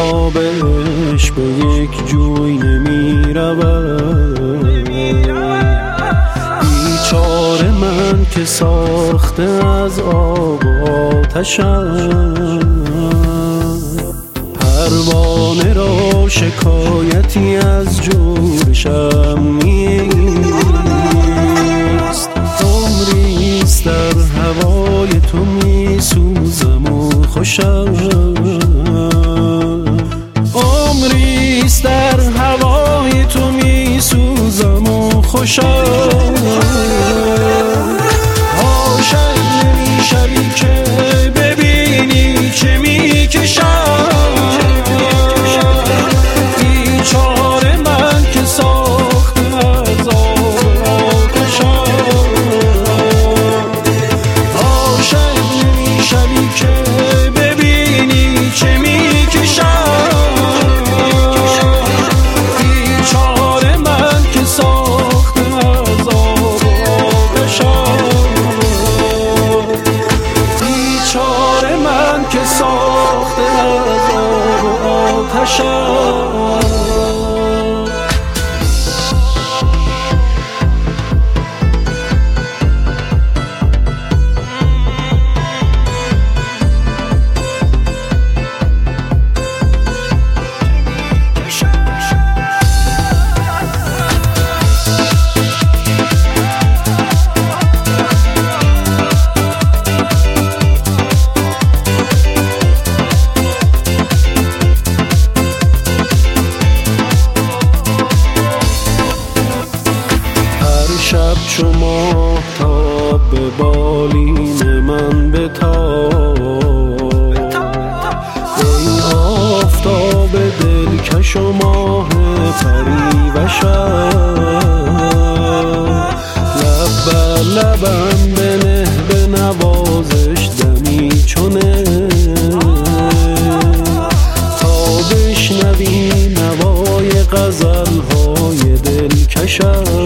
آب عشق به یک جوی نمی رود. بیچاره من که ساخته از آب و آتشم، پروانه را شکایتی از جورشم نیست. عمریست در هوای تو می سوزم و خوشم، عمریست در هوای تو می سوزم و خوشم. عاشق نمی شوی که ببینی چه می کشم. بیچاره من که ساخته از آب آتشم. عاشق نمی شوی که ببینی چه می کشم. بیچاره من که ساخته از آب آتشم. بیچاره من که ساخته از آب آتشم. شب چو ماهتاب به بالین من بتاب. ای آفتاب دلکش و ماه پریوشم، لب بر لبم بنه به نوازش دمی چونه، تا بشنوی نوای غزل‌های دلکشم.